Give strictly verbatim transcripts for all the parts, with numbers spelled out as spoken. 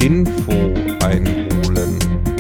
Info einholen.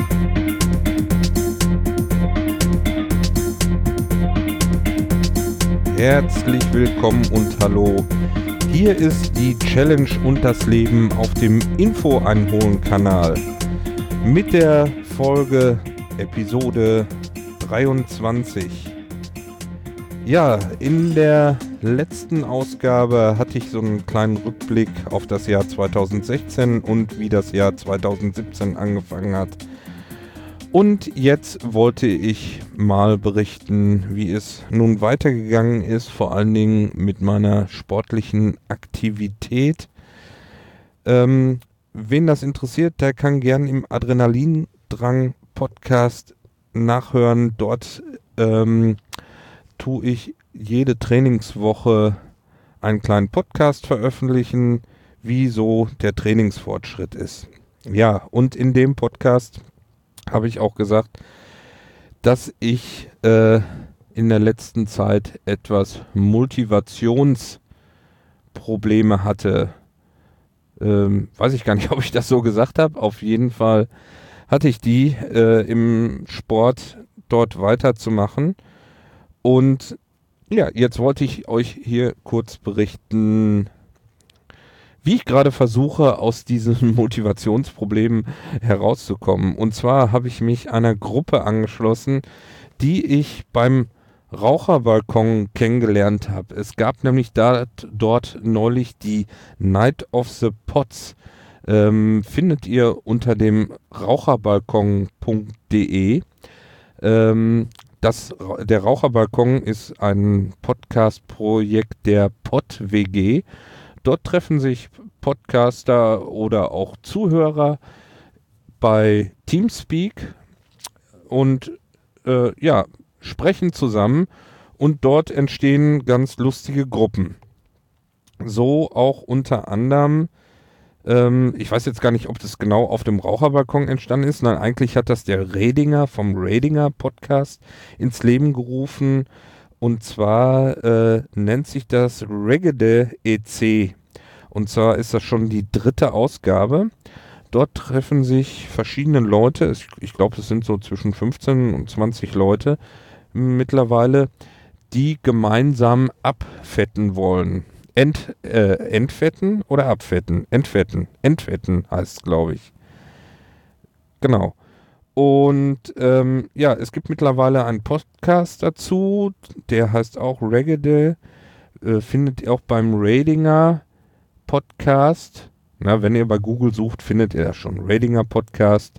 Herzlich willkommen und hallo. Hier ist die Challenge und das Leben auf dem Info einholen Kanal mit der Folge Episode dreiundzwanzig. Ja, in der letzten Ausgabe hatte ich so einen kleinen Rückblick auf das Jahr zweitausendsechzehn und wie das Jahr zweitausendsiebzehn angefangen hat. Und jetzt wollte ich mal berichten, wie es nun weitergegangen ist, vor allen Dingen mit meiner sportlichen Aktivität. Ähm, wen das interessiert, der kann gern im Adrenalindrang-Podcast nachhören. Dort ähm, tue ich jede Trainingswoche einen kleinen Podcast veröffentlichen, wie so der Trainingsfortschritt ist. Ja, und in dem Podcast habe ich auch gesagt, dass ich äh, in der letzten Zeit etwas Motivationsprobleme hatte. Ähm, weiß ich gar nicht, ob ich das so gesagt habe. Auf jeden Fall hatte ich die äh, im Sport dort weiterzumachen. Und ja, jetzt wollte ich euch hier kurz berichten, wie ich gerade versuche, aus diesen Motivationsproblemen herauszukommen. Und zwar habe ich mich einer Gruppe angeschlossen, die ich beim Raucherbalkon kennengelernt habe. Es gab nämlich da, dort neulich die Night of the Pots. Ähm, findet ihr unter dem raucherbalkon punkt de. Ähm, das, der Raucherbalkon ist ein Podcast-Projekt der Pod W G. Dort treffen sich Podcaster oder auch Zuhörer bei Teamspeak und äh, ja, sprechen zusammen und dort entstehen ganz lustige Gruppen. So auch unter anderem, ähm, ich weiß jetzt gar nicht, ob das genau auf dem Raucherbalkon entstanden ist, nein, eigentlich hat das der Redinger vom Redinger Podcast ins Leben gerufen. Und zwar äh, nennt sich das Regede E C. Und zwar ist das schon die dritte Ausgabe. Dort treffen sich verschiedene Leute. Ich, ich glaube, es sind so zwischen fünfzehn und zwanzig Leute mittlerweile, die gemeinsam abfetten wollen. Ent, äh, entfetten oder abfetten? Entfetten. Entfetten heißt es, glaube ich. Genau. Und ähm, ja, es gibt mittlerweile einen Podcast dazu, der heißt auch Regede, äh, findet ihr auch beim Redinger Podcast. Na, wenn ihr bei Google sucht, findet ihr das schon, Redinger Podcast.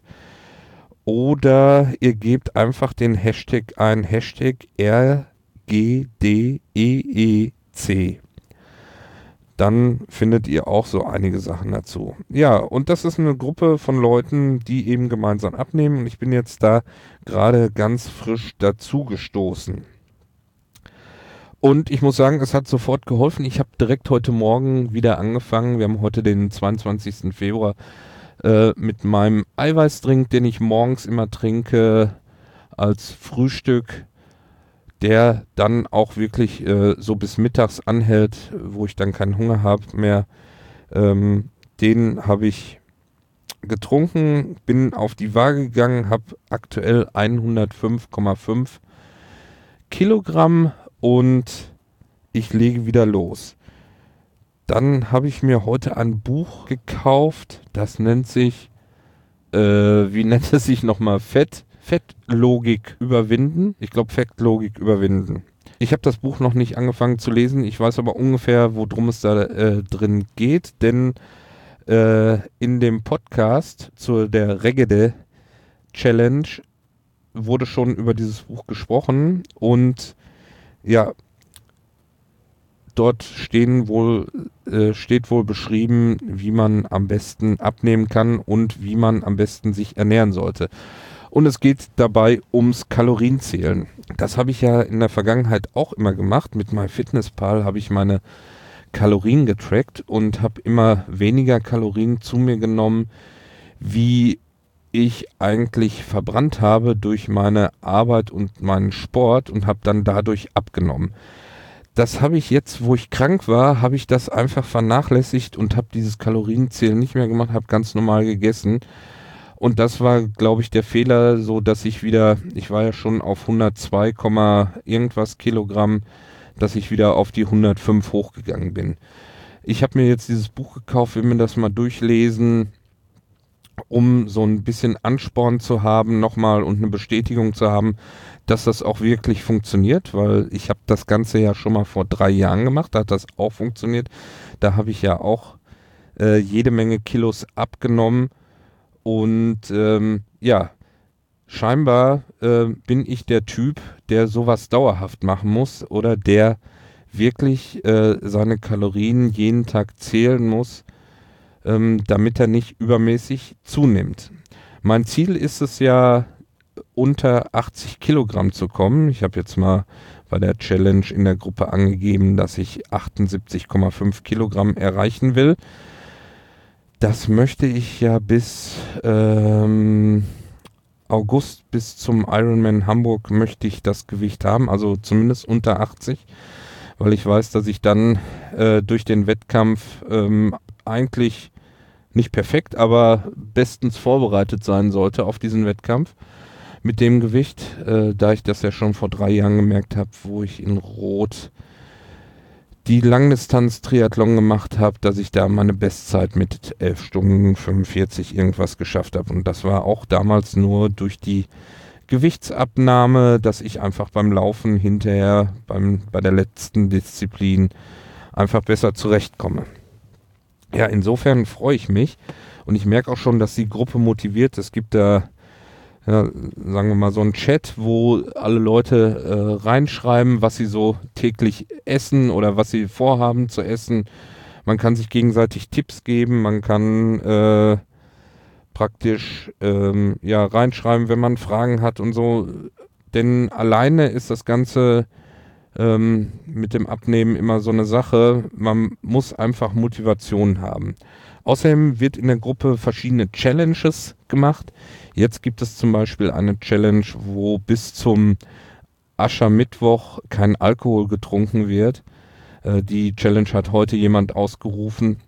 Oder ihr gebt einfach den Hashtag ein, Hashtag R G D E E C. Dann findet ihr auch so einige Sachen dazu. Ja, und das ist eine Gruppe von Leuten, die eben gemeinsam abnehmen. Und ich bin jetzt da gerade ganz frisch dazu gestoßen. Und ich muss sagen, es hat sofort geholfen. Ich habe direkt heute Morgen wieder angefangen. Wir haben heute den zweiundzwanzigsten Februar äh, mit meinem Eiweißdrink, den ich morgens immer trinke als Frühstück, der dann auch wirklich äh, so bis mittags anhält, wo ich dann keinen Hunger habe mehr. Ähm, den habe ich getrunken, bin auf die Waage gegangen, habe aktuell hundertfünf Komma fünf Kilogramm und ich lege wieder los. Dann habe ich mir heute ein Buch gekauft, das nennt sich, äh, wie nennt es sich nochmal, Fett? Fettlogik überwinden. Ich glaube, Fettlogik überwinden. Ich habe das Buch noch nicht angefangen zu lesen. Ich weiß aber ungefähr, worum es da äh, drin geht. Denn äh, in dem Podcast zu der Regede Challenge wurde schon über dieses Buch gesprochen. Und ja, dort stehen wohl, äh, steht wohl beschrieben, wie man am besten abnehmen kann und wie man am besten sich ernähren sollte. Und es geht dabei ums Kalorienzählen. Das habe ich ja in der Vergangenheit auch immer gemacht. Mit MyFitnessPal habe ich meine Kalorien getrackt und habe immer weniger Kalorien zu mir genommen, wie ich eigentlich verbrannt habe durch meine Arbeit und meinen Sport und habe dann dadurch abgenommen. das habe ich jetzt, wo ich krank war, habe ich das einfach vernachlässigt und habe dieses Kalorienzählen nicht mehr gemacht, habe ganz normal gegessen. Und das war, glaube ich, der Fehler, so dass ich wieder, ich war ja schon auf hundertzwei, irgendwas Kilogramm, dass ich wieder auf die hundertfünf hochgegangen bin. Ich habe mir jetzt dieses Buch gekauft, will mir das mal durchlesen, um so ein bisschen Ansporn zu haben nochmal und eine Bestätigung zu haben, dass das auch wirklich funktioniert, weil ich habe das Ganze ja schon mal vor drei Jahren gemacht, da hat das auch funktioniert. Da habe ich ja auch äh, jede Menge Kilos abgenommen und ähm, ja, scheinbar äh, bin ich der Typ, der sowas dauerhaft machen muss oder der wirklich äh, seine Kalorien jeden Tag zählen muss, ähm, damit er nicht übermäßig zunimmt. Mein Ziel ist es ja, unter achtzig Kilogramm zu kommen. Ich habe jetzt mal bei der Challenge in der Gruppe angegeben, dass ich achtundsiebzig Komma fünf Kilogramm erreichen will. Das möchte ich ja bis ähm, August, bis zum Ironman Hamburg möchte ich das Gewicht haben, also zumindest unter achtzig, weil ich weiß, dass ich dann äh, durch den Wettkampf ähm, eigentlich nicht perfekt, aber bestens vorbereitet sein sollte auf diesen Wettkampf mit dem Gewicht, äh, da ich das ja schon vor drei Jahren gemerkt habe, wo ich in Rot die Langdistanz-Triathlon gemacht habe, dass ich da meine Bestzeit mit elf Stunden fünfundvierzig irgendwas geschafft habe. Und das war auch damals nur durch die Gewichtsabnahme, dass ich einfach beim Laufen hinterher, beim, bei der letzten Disziplin einfach besser zurechtkomme. Ja, insofern freue ich mich und ich merke auch schon, dass die Gruppe motiviert. Es gibt da, ja, sagen wir mal, so einen Chat, wo alle Leute äh, reinschreiben, was sie so täglich essen oder was sie vorhaben zu essen. Man kann sich gegenseitig Tipps geben, man kann äh, praktisch ähm, ja, reinschreiben, wenn man Fragen hat und so. Denn alleine ist das Ganze ähm, mit dem Abnehmen immer so eine Sache. Man muss einfach Motivation haben. Außerdem wird in der Gruppe verschiedene Challenges gemacht. Jetzt gibt es zum Beispiel eine Challenge, wo bis zum Aschermittwoch kein Alkohol getrunken wird. Äh, die Challenge hat heute jemand ausgerufen.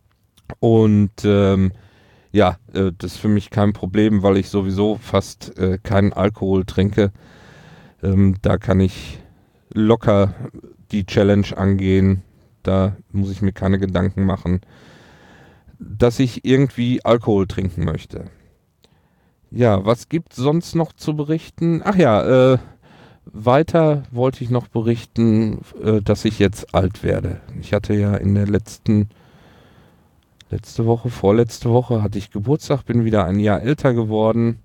Und ähm, ja, äh, das ist für mich kein Problem, weil ich sowieso fast äh, keinen Alkohol trinke. Ähm, da kann ich locker die Challenge angehen. Da muss ich mir keine Gedanken machen, dass ich irgendwie Alkohol trinken möchte. Ja, was gibt sonst noch zu berichten? Ach ja, äh, weiter wollte ich noch berichten, äh, dass ich jetzt alt werde. Ich hatte ja in der letzten, letzte Woche, vorletzte Woche hatte ich Geburtstag, bin wieder ein Jahr älter geworden.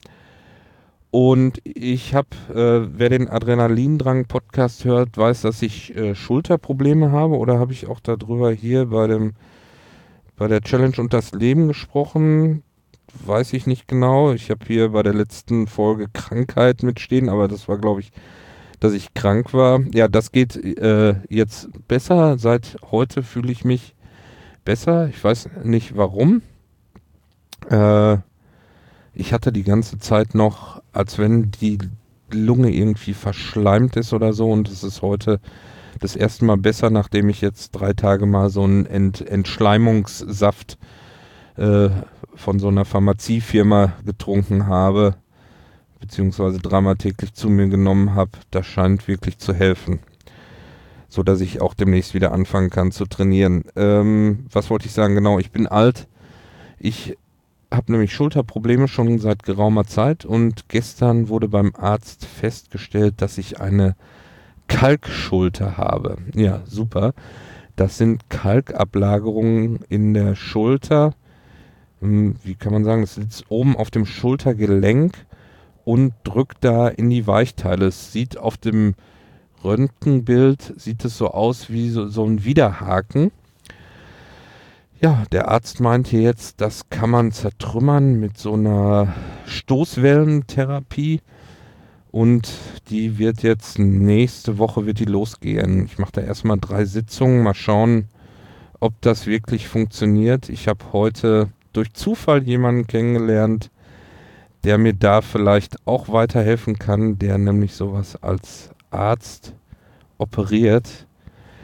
Und ich habe, äh, wer den Adrenalindrang-Podcast hört, weiß, dass ich äh, Schulterprobleme habe. Oder habe ich auch darüber hier bei dem, bei der Challenge und das Leben gesprochen? Weiß ich nicht genau. Ich habe hier bei der letzten Folge Krankheit mitstehen, aber das war, glaube ich, dass ich krank war. Ja, das geht äh, jetzt besser. Seit heute fühle ich mich besser. Ich weiß nicht warum. Äh, ich hatte die ganze Zeit noch, als wenn die Lunge irgendwie verschleimt ist oder so, und es ist heute das erste Mal besser, nachdem ich jetzt drei Tage mal so einen Ent Entschleimungssaft äh, von so einer Pharmaziefirma getrunken habe, beziehungsweise dreimal täglich zu mir genommen habe. Das scheint wirklich zu helfen, so dass ich auch demnächst wieder anfangen kann zu trainieren. Ähm, was wollte ich sagen? Genau, ich bin alt. Ich habe nämlich Schulterprobleme schon seit geraumer Zeit und gestern wurde beim Arzt festgestellt, dass ich eine Kalkschulter habe. Ja, super. Das sind Kalkablagerungen in der Schulter. Wie kann man sagen, das sitzt oben auf dem Schultergelenk und drückt da in die Weichteile. Es sieht auf dem Röntgenbild, sieht es so aus wie so, so ein Widerhaken. Ja, der Arzt meinte jetzt, das kann man zertrümmern mit so einer Stoßwellentherapie und die wird jetzt nächste Woche wird die losgehen. Ich mache da erstmal drei Sitzungen, mal schauen, ob das wirklich funktioniert. Ich habe heute durch Zufall jemanden kennengelernt, der mir da vielleicht auch weiterhelfen kann, der nämlich sowas als Arzt operiert.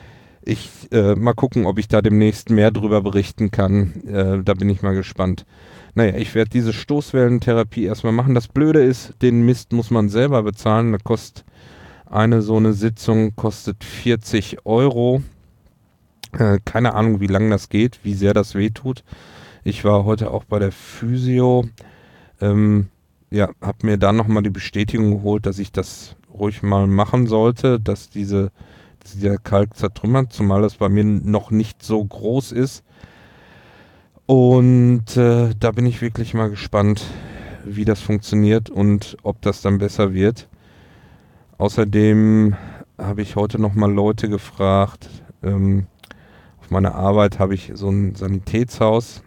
ich äh, mal gucken, ob ich da demnächst mehr drüber berichten kann. Äh, da bin ich mal gespannt. Naja, ich werde diese Stoßwellentherapie erstmal machen. Das Blöde ist, den Mist muss man selber bezahlen. Da kostet eine so eine Sitzung kostet vierzig Euro. Äh, keine Ahnung, wie lange das geht, wie sehr das wehtut. Ich war heute auch bei der Physio. Ähm, ja, habe mir da nochmal die Bestätigung geholt, dass ich das ruhig mal machen sollte, dass diese, dass dieser Kalk zertrümmert, zumal das bei mir noch nicht so groß ist. Und äh, da bin ich wirklich mal gespannt, wie das funktioniert und ob das dann besser wird. Außerdem habe ich heute nochmal Leute gefragt. Ähm, auf meiner Arbeit habe ich so ein Sanitätshaus.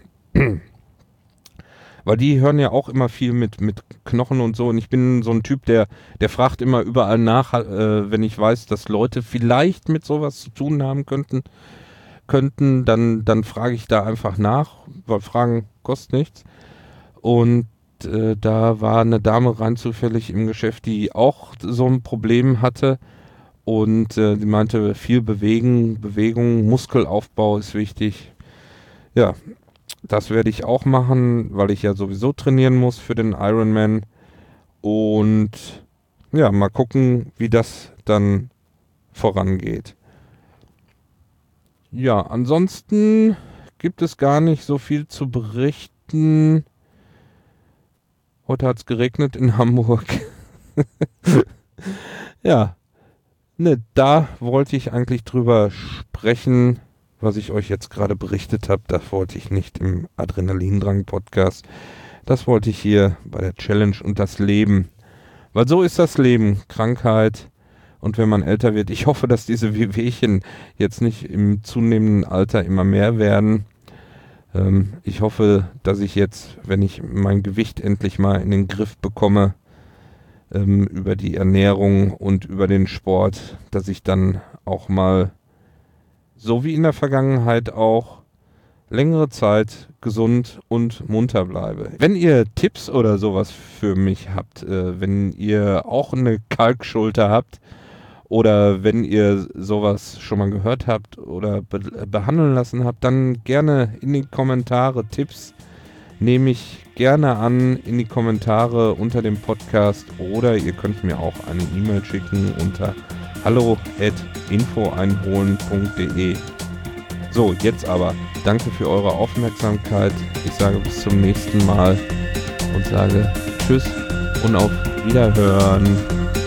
Weil die hören ja auch immer viel mit, mit Knochen und so. Und ich bin so ein Typ, der, der fragt immer überall nach, äh, wenn ich weiß, dass Leute vielleicht mit sowas zu tun haben könnten. könnten, dann, dann frage ich da einfach nach, weil Fragen kostet nichts. Und äh, da war eine Dame rein zufällig im Geschäft, die auch so ein Problem hatte und äh, die meinte, viel bewegen, Bewegung, Muskelaufbau ist wichtig. Ja, das werde ich auch machen, weil ich ja sowieso trainieren muss für den Ironman und ja, mal gucken, wie das dann vorangeht. Ja, ansonsten gibt es gar nicht so viel zu berichten. Heute hat es geregnet in Hamburg. Ja, ne, da wollte ich eigentlich drüber sprechen, was ich euch jetzt gerade berichtet habe. Das wollte ich nicht im Adrenalindrang-Podcast. Das wollte ich hier bei der Challenge und das Leben. Weil so ist das Leben. Krankheit. Und wenn man älter wird, ich hoffe, dass diese Wehwehchen jetzt nicht im zunehmenden Alter immer mehr werden. Ähm, ich hoffe, dass ich jetzt, wenn ich mein Gewicht endlich mal in den Griff bekomme, ähm, über die Ernährung und über den Sport, dass ich dann auch mal, so wie in der Vergangenheit auch, längere Zeit gesund und munter bleibe. Wenn ihr Tipps oder sowas für mich habt, äh, wenn ihr auch eine Kalkschulter habt, oder wenn ihr sowas schon mal gehört habt oder be- behandeln lassen habt, dann gerne in die Kommentare. Tipps nehme ich gerne an in die Kommentare unter dem Podcast oder ihr könnt mir auch eine E-Mail schicken unter hallo at info einholen punkt de. So, jetzt aber danke für eure Aufmerksamkeit. Ich sage bis zum nächsten Mal und sage Tschüss und auf Wiederhören.